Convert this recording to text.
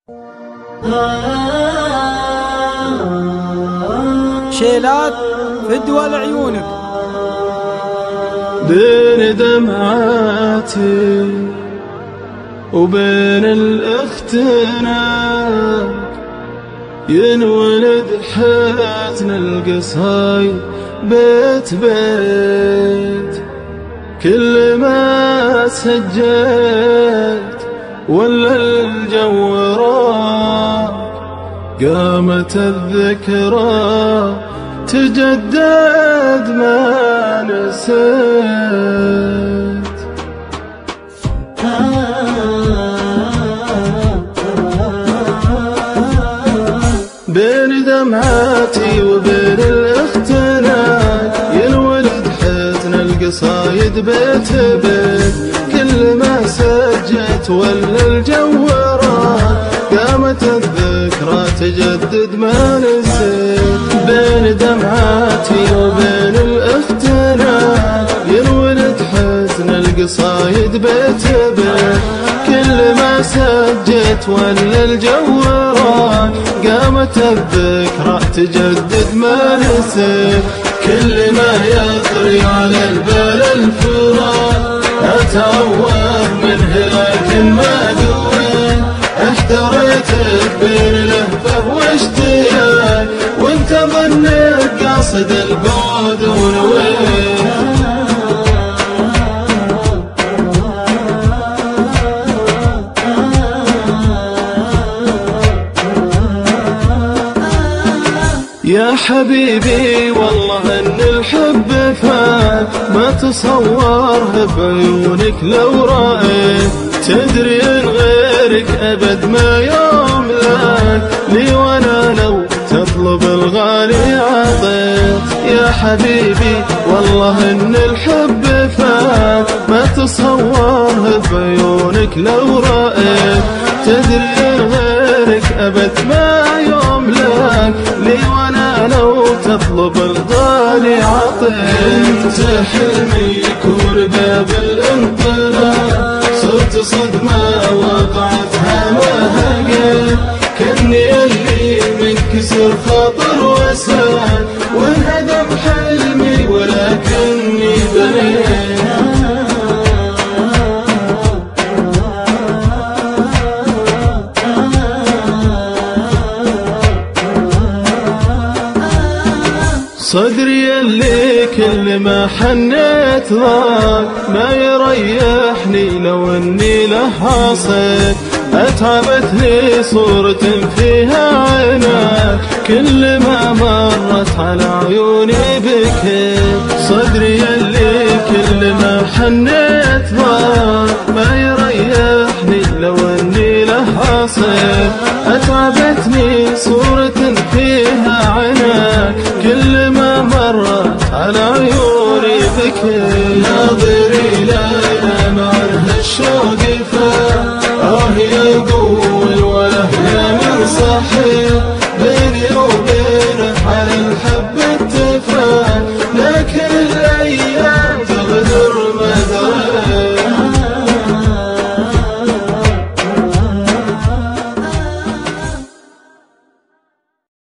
شيلات فدوى لعيونك بين دمعاتي وبين الاختناق ينولد حزن القصايد بيت بيت. كل ما سجلت ولا الجو راق قامت الذكرى تجدد ما نسيت. بين دمعاتي وبين الاختناق ينولد حزن القصايد بيت بيت. كل ما سجت ولا الجو راق قامت الذكرى تجدد ما نسيت. بين دمعاتي وبين الاختناق ينولد حزن القصايد بيت بيت. كل ما سجت ولا الجو راق قامت الذكرى تجدد ما نسيت. كل ما يطري على البال الفراق أتعوه منه لكن ما دويت. احتريتك بين لهفة واشتياق وانت ظنك قاصد البعد ونويت. يا حبيبي والله ان الحب فات ما تصوره بعيونك لو رأيت. تدري ان غيرك ابد ما يوم لك لي وانا لو تطلب الغالي عطيت. يا حبيبي والله ان الحب فات ما تصوره بعيونك لو رأيت. تدري ان غيرك ابد ما يوم لك لي وانا لو تطلب الغالي عطيت. انت حلمي يكون باب الانطلاق صرت صدمة وقعتها ما هقيت. كني اللي منكسر خاطر وسال وانهدم حلمي ولكني بنيت. صدري اللي كل ما حنيت ضاق ما يريحني لو اني له عصيت. اتعبتني صورة فيها عيناك كل ما مرت على عيوني بكيت. صدري اللي كل ما حنيت ضاق ما يريحني لو اني له عصيت. اتعبتني صورة فيها عيناك كل ما مرت على عيوني بكيت. ناظري ليلى معها الشوق فات يقول ولا من صحيح